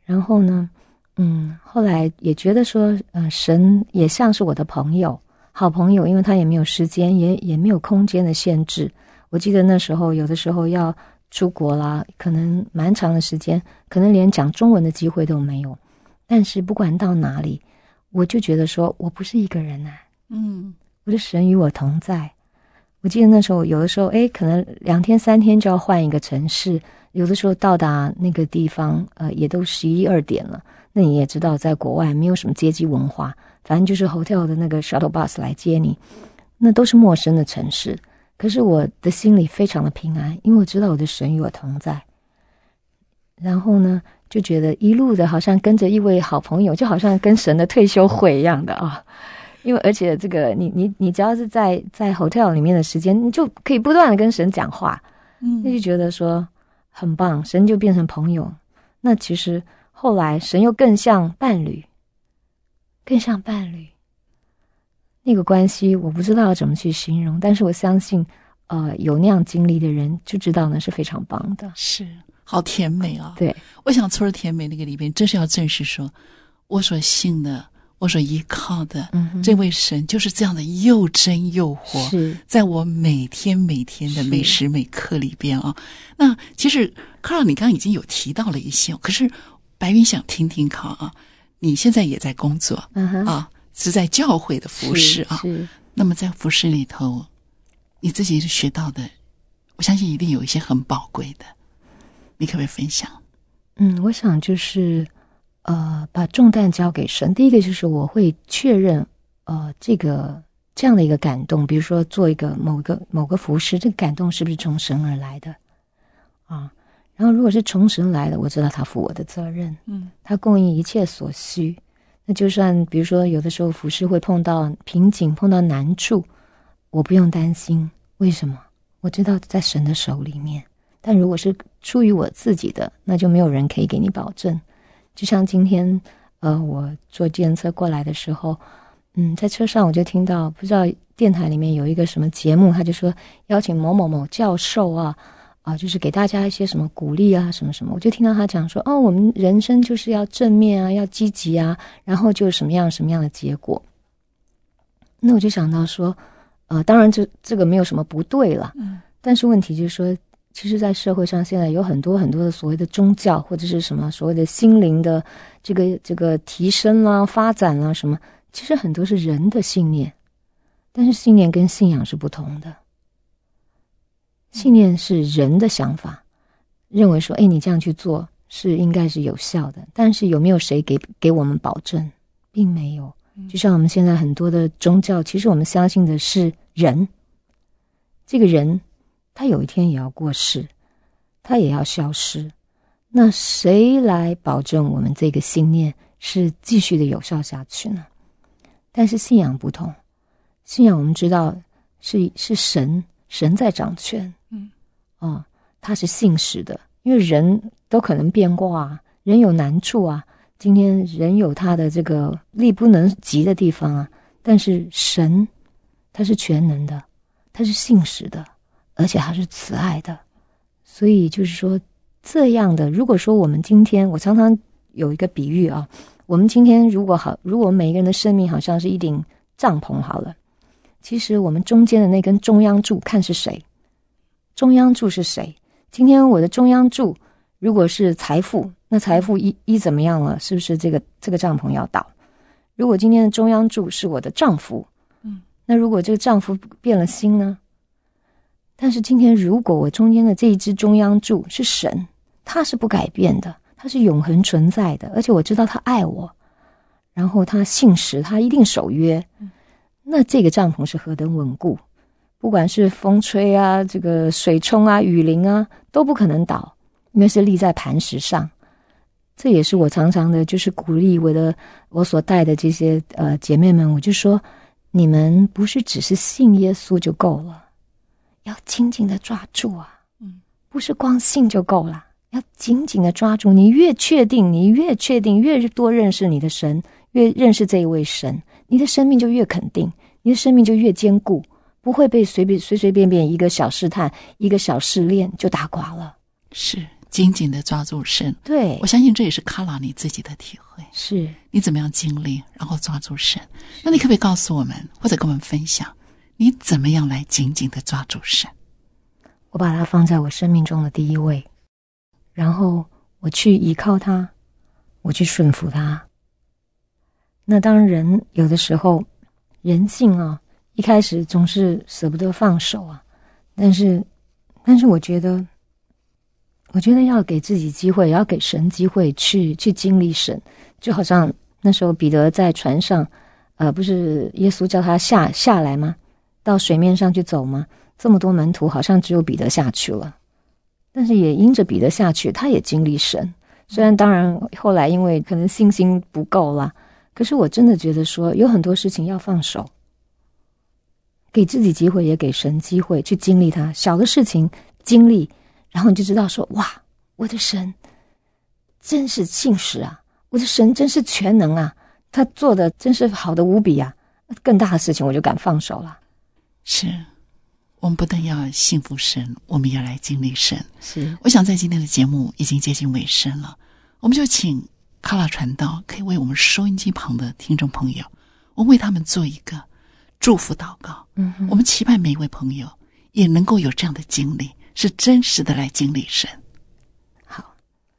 然后呢，嗯，后来也觉得说，呃，神也像是我的朋友，好朋友，因为他也没有时间，也也没有空间的限制。我记得那时候有的时候要出国啦，可能蛮长的时间，可能连讲中文的机会都没有。但是不管到哪里，我就觉得说我不是一个人啊， 嗯， 我的神与我同在。我记得那时候有的时候，诶，可能两天三天就要换一个城市，有的时候到达那个地方，呃，也都十一二点了。那你也知道，在国外没有什么阶级文化，反正就是 hotel 的那个 shuttle bus 来接你，那都是陌生的城市。可是我的心里非常的平安，因为我知道我的神与我同在。然后呢，就觉得一路的好像跟着一位好朋友，就好像跟神的退休会一样的啊。因为而且这个你你你只要是在在 hotel 里面的时间，你就可以不断的跟神讲话，嗯，那就觉得说很棒，神就变成朋友。那其实后来神又更像伴侣，更像伴侣。那个关系我不知道要怎么去形容，但是我相信呃，有那样经历的人就知道那是非常棒的。 是，好甜美啊！ 对， 我想村儿甜美那个里边真是要证实说，我所信的，我所依靠的、嗯、这位神就是这样的又真又活， 是在我每天每天的每时每刻里边啊。那其实克劳你刚刚已经有提到了一些，可是白云想听听看啊，你现在也在工作、嗯、啊，是在教会的服事啊。 是是， 那么在服事里头，你自己学到的，我相信一定有一些很宝贵的，你可不可以分享？ 嗯，我想就是呃，把重担交给神。第一个就是我会确认呃，这个这样的一个感动，比如说做一个某个某个服事，这个感动是不是从神而来的啊？然后如果是从神来的，我知道他负我的责任，嗯，他供应一切所需。那就算比如说有的时候服事会碰到瓶颈，碰到难处，我不用担心。为什么？我知道在神的手里面。但如果是出于我自己的，那就没有人可以给你保证。就像今天呃，我坐计程车过来的时候，嗯，在车上我就听到不知道电台里面有一个什么节目，他就说邀请某某某教授啊啊，就是给大家一些什么鼓励啊什么什么，我就听到他讲说，哦，我们人生就是要正面啊，要积极啊，然后就什么样什么样的结果。那我就想到说呃，当然这这个没有什么不对了，嗯，但是问题就是说，其实在社会上现在有很多很多的所谓的宗教或者是什么所谓的心灵的这个这个提升啦、发展啦什么，其实很多是人的信念，但是信念跟信仰是不同的。信念是人的想法，认为说，哎，你这样去做是应该是有效的，但是有没有谁给给我们保证？并没有。就像我们现在很多的宗教，其实我们相信的是人，这个人他有一天也要过世，他也要消失，那谁来保证我们这个信念是继续的有效下去呢？但是信仰不同，信仰我们知道是是神神在掌权，嗯，哦，他是信实的，因为人都可能变卦啊，人有难处啊，今天人有他的这个力不能及的地方啊，但是神他是全能的，他是信实的，而且他是慈爱的。所以就是说这样的，如果说我们今天，我常常有一个比喻啊，我们今天如果好，如果每一个人的生命好像是一顶帐篷好了，其实我们中间的那根中央柱看是谁，中央柱是谁。今天我的中央柱如果是财富，那财富一一怎么样了，是不是这个这个帐篷要倒？如果今天的中央柱是我的丈夫，嗯，那如果这个丈夫变了心呢？但是今天如果我中间的这一支中央柱是神，他是不改变的，他是永恒存在的，而且我知道他爱我，然后他信实，他一定守约，那这个帐篷是何等稳固，不管是风吹啊，这个水冲啊，雨淋啊，都不可能倒，因为是立在磐石上。这也是我常常的就是鼓励我的我所带的这些呃姐妹们，我就说你们不是只是信耶稣就够了，要紧紧的抓住啊，嗯，不是光信就够了，要紧紧的抓住。你越确定，你越确定，越多认识你的神，越认识这一位神，你的生命就越肯定，你的生命就越坚固，不会被随便随随便便一个小试探，一个小试炼就打垮了。 是紧紧的抓住神。 对， 我相信这也是卡拉你自己的体会。 是你怎么样经历，然后抓住神？那你可不可以告诉我们，或者跟我们分享，你怎么样来紧紧的抓住神？ 我把它放在我生命中的第一位，然后我去依靠它，我去顺服它。那当然人有的时候人性啊，一开始总是舍不得放手啊，但是但是我觉得我觉得要给自己机会，也要给神机会去去经历神。就好像那时候彼得在船上，呃，不是耶稣叫他下下来吗？到水面上去走吗？这么多门徒，好像只有彼得下去了。但是也因着彼得下去，他也经历神。虽然当然后来因为可能信心不够啦，可是我真的觉得说，有很多事情要放手，给自己机会，也给神机会去经历它。小的事情经历，然后你就知道说，哇，我的神真是信实啊，我的神真是全能啊，他做的真是好的无比啊。更大的事情我就敢放手了。 是，我们不但要信服神，我们也要来经历神。 是， 我想在今天的节目已经接近尾声了，我们就请卡拉传道可以为我们收音机旁的听众朋友，我们为他们做一个祝福祷告。 嗯哼， 我们期盼每一位朋友也能够有这样的经历，是真实的来经历神。 好，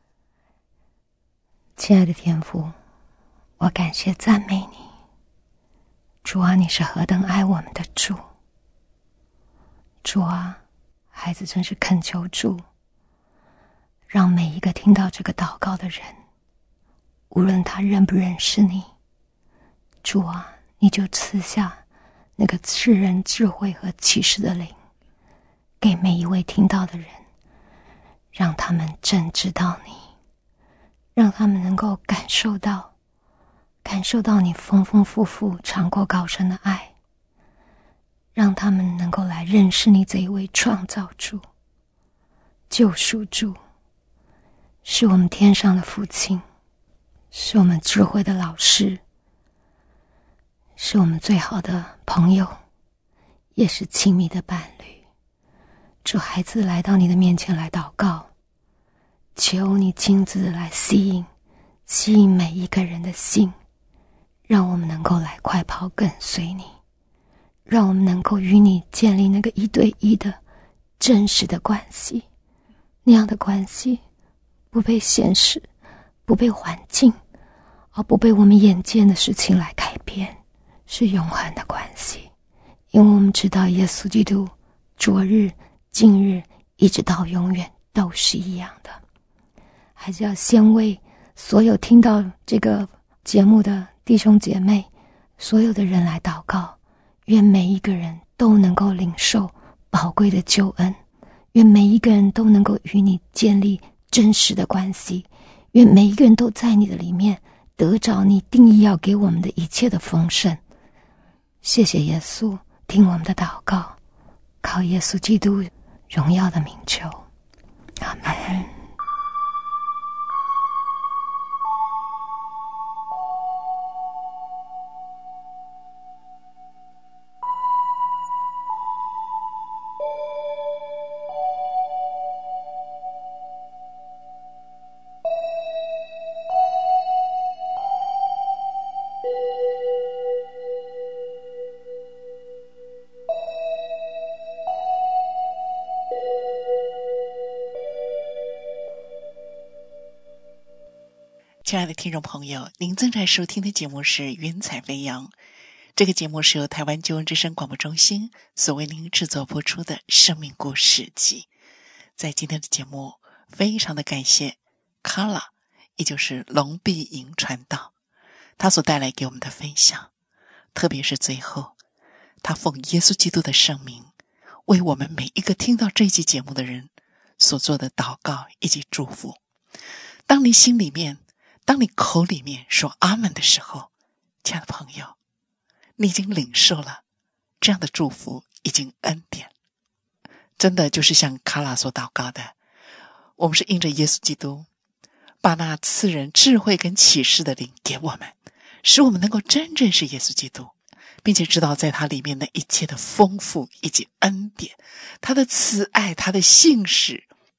亲爱的天父，我感谢赞美你。主啊，你是何等爱我们的主。主啊，孩子真是恳求主，让每一个听到这个祷告的人，无论他认不认识你，主啊，你就赐下那个世人智慧和启示的灵，给每一位听到的人，让他们真知道你，让他们能够感受到感受到你丰丰富富长过高深的爱，让他们能够来认识你这一位创造主、救赎主，是我们天上的父亲，是我们智慧的老师，是我们最好的朋友，也是亲密的伴侣。主，孩子来到你的面前来祷告，求你亲自来吸引吸引每一个人的心，让我们能够来快跑跟随你，让我们能够与你建立那个一对一的真实的关系。那样的关系不被现实，不被环境，而不被我们眼见的事情来改变，是永恒的关系。因为我们知道耶稣基督昨日今日一直到永远都是一样的。还是要先为所有听到这个节目的弟兄姐妹，所有的人来祷告，愿每一个人都能够领受宝贵的救恩，愿每一个人都能够与你建立真实的关系，愿每一个人都在你的里面得着你定义要给我们的一切的丰盛。谢谢耶稣，听我们的祷告，靠耶稣基督荣耀的名求，阿们。 亲爱的听众朋友，您正在收听的节目是《云彩飞扬》，这个节目是由台湾救恩之声广播中心所为您制作播出的生命故事集。在今天的节目，非常的感谢卡拉，也就是龙必营传道，他所带来给我们的分享，特别是最后，他奉耶稣基督的圣名，为我们每一个听到这期节目的人所做的祷告以及祝福。当你心里面当你口里面说阿们的时候，亲爱的朋友，你已经领受了这样的祝福，已经恩典。真的就是像卡拉所祷告的，我们是因着耶稣基督把那赐人智慧跟启示的灵给我们，使我们能够真正是耶稣基督，并且知道在他里面的一切的丰富以及恩典，他的慈爱，他的信实，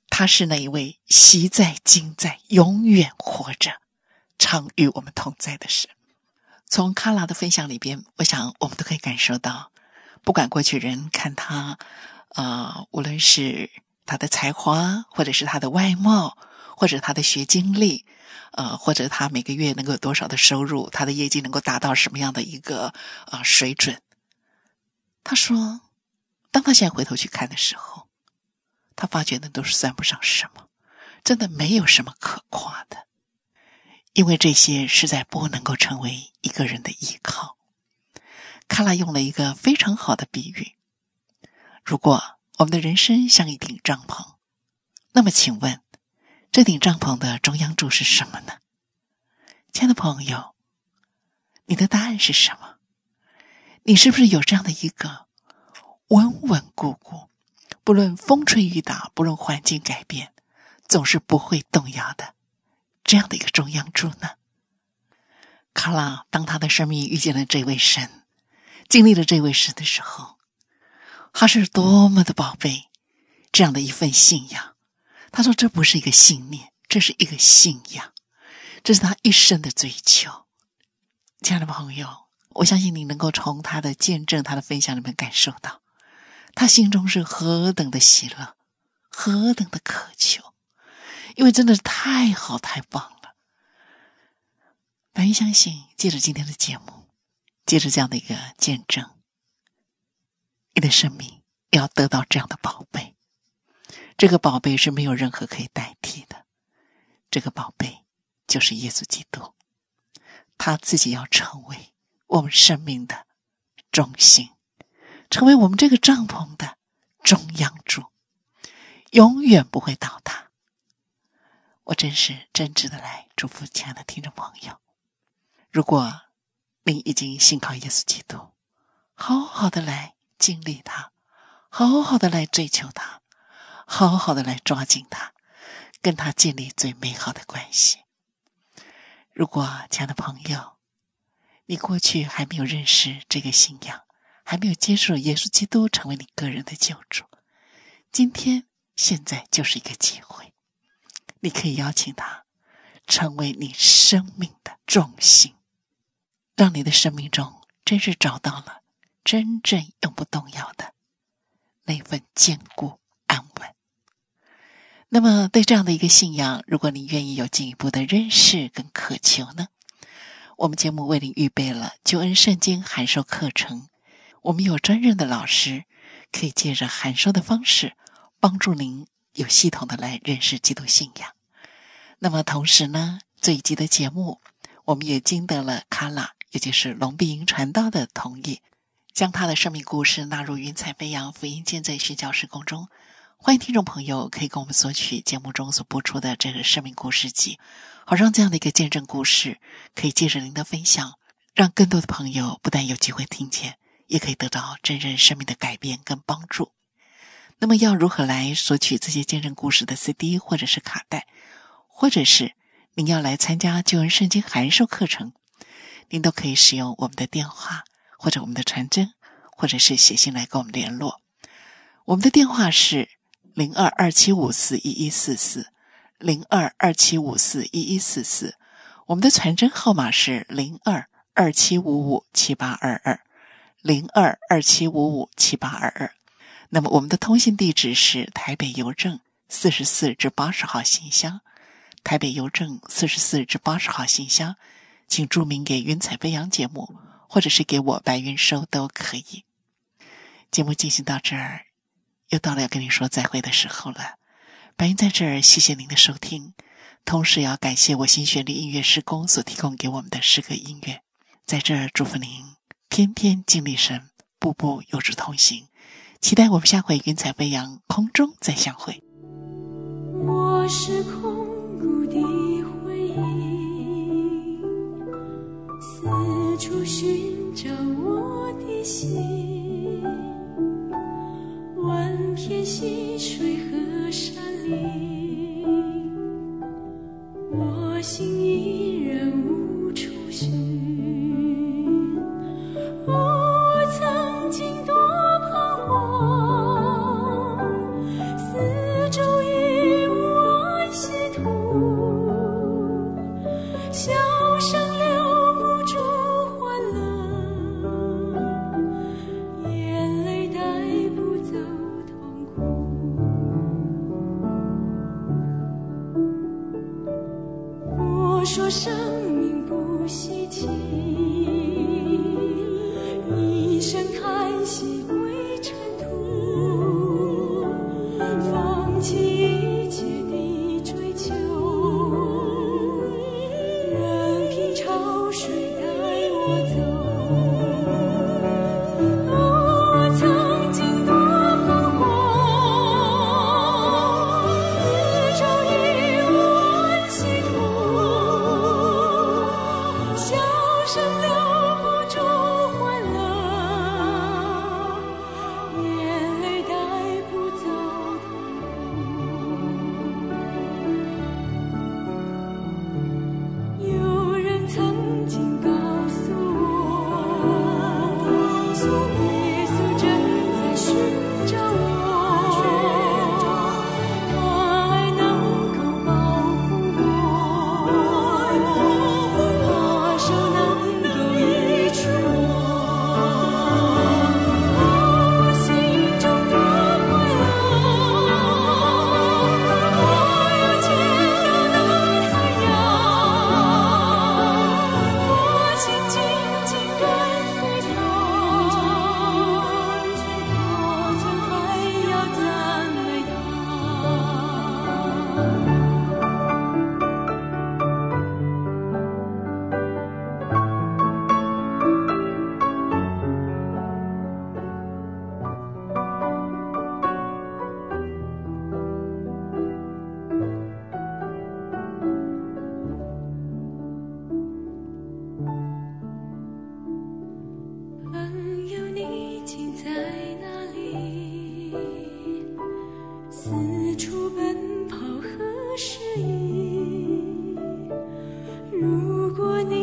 他是那一位昔在今在永远活着常与我们同在的神。从卡拉的分享里边，我想我们都可以感受到，不管过去人看他呃，无论是他的才华，或者是他的外貌，或者他的学经历，呃，或者他每个月能够有多少的收入，他的业绩能够达到什么样的一个呃水准。他说，当他现在回头去看的时候，他发觉那都是算不上什么，真的没有什么可夸的，因为这些实在不能够成为一个人的依靠。卡拉用了一个非常好的比喻，如果我们的人生像一顶帐篷，那么请问这顶帐篷的中央柱是什么呢？亲爱的朋友，你的答案是什么？你是不是有这样的一个稳稳固固，不论风吹雨打，不论环境改变，总是不会动摇的这样的一个中央柱呢？卡拉当他的生命遇见了这位神，经历了这位神的时候，他是多么的宝贝这样的一份信仰。他说这不是一个信念，这是一个信仰，这是他一生的追求。亲爱的朋友，我相信你能够从他的见证，他的分享里面感受到他心中是何等的喜乐，何等的渴求，因为真的是太好太棒了。白云相信借着今天的节目，借着这样的一个见证，你的生命要得到这样的宝贝，这个宝贝是没有任何可以代替的，这个宝贝就是耶稣基督，他自己要成为我们生命的中心，成为我们这个帐篷的中央柱，永远不会倒塌。我真是真挚的来祝福亲爱的听众朋友，如果你已经信靠耶稣基督，好好的来经历他，好好的来追求他，好好的来抓紧他，跟他建立最美好的关系。如果亲爱的朋友，你过去还没有认识这个信仰，还没有接受耶稣基督成为你个人的救主，今天现在就是一个机会，你可以邀请他成为你生命的重心，让你的生命中真是找到了真正永不动摇的那份坚固安稳。那么对这样的一个信仰，如果你愿意有进一步的认识跟渴求呢，我们节目为您预备了救恩圣经函授课程，我们有专任的老师可以借着函授的方式帮助您有系统的来认识基督信仰。那么同时呢，这一集的节目我们也经得了卡拉，也就是龙必营传道的同意，将他的生命故事纳入云彩飞扬福音见证宣教事工中。欢迎听众朋友可以跟我们索取节目中所播出的这个生命故事集，好让这样的一个见证故事可以借着您的分享，让更多的朋友不但有机会听见，也可以得到真正生命的改变跟帮助。那么要如何来索取这些见证故事的 C D 或者是卡带，或者是您要来参加救恩圣经函授课程，您都可以使用我们的电话，或者我们的传真，或者是写信来跟我们联络。我们的电话是零二二七五四一一四四 零二二七五四一一四四，我们的传真号码是零二二七五五七八二二 零二二七五五七八二二。那么我们的通信地址是台北邮政四十四至八十号信箱，台北邮政四十四至八十号信箱，请注明给云彩飞扬节目，或者是给我白云收都可以。节目进行到这儿，又到了要跟你说再会的时候了。白云在这儿谢谢您的收听，同时要感谢我新旋律音乐施工所提供给我们的诗歌音乐。在这儿祝福您天天经历神，步步有主同行，期待我们下回云彩飞扬空中再相会。 我是空谷的回忆，四处寻找我的心，万片溪水和山林，我心依然无处寻。我曾经多彷徨，四周一笑声留不住欢乐，眼泪带不走痛苦。我说生命不稀奇，一声叹息归尘土，放弃一切的追求，任凭潮水带我走。哦，我曾经多彷徨，四周一无安息土，笑声留不住欢乐，眼泪带不走痛苦。有人曾经告诉我，耶稣正在寻找我，他爱能够保护我，他手能够医治我。哦，我心中多快乐，我又见到那太阳，我心紧紧跟随他，我总还要赞美他。朋友，你竟在哪里？四处奔跑何时已？如果你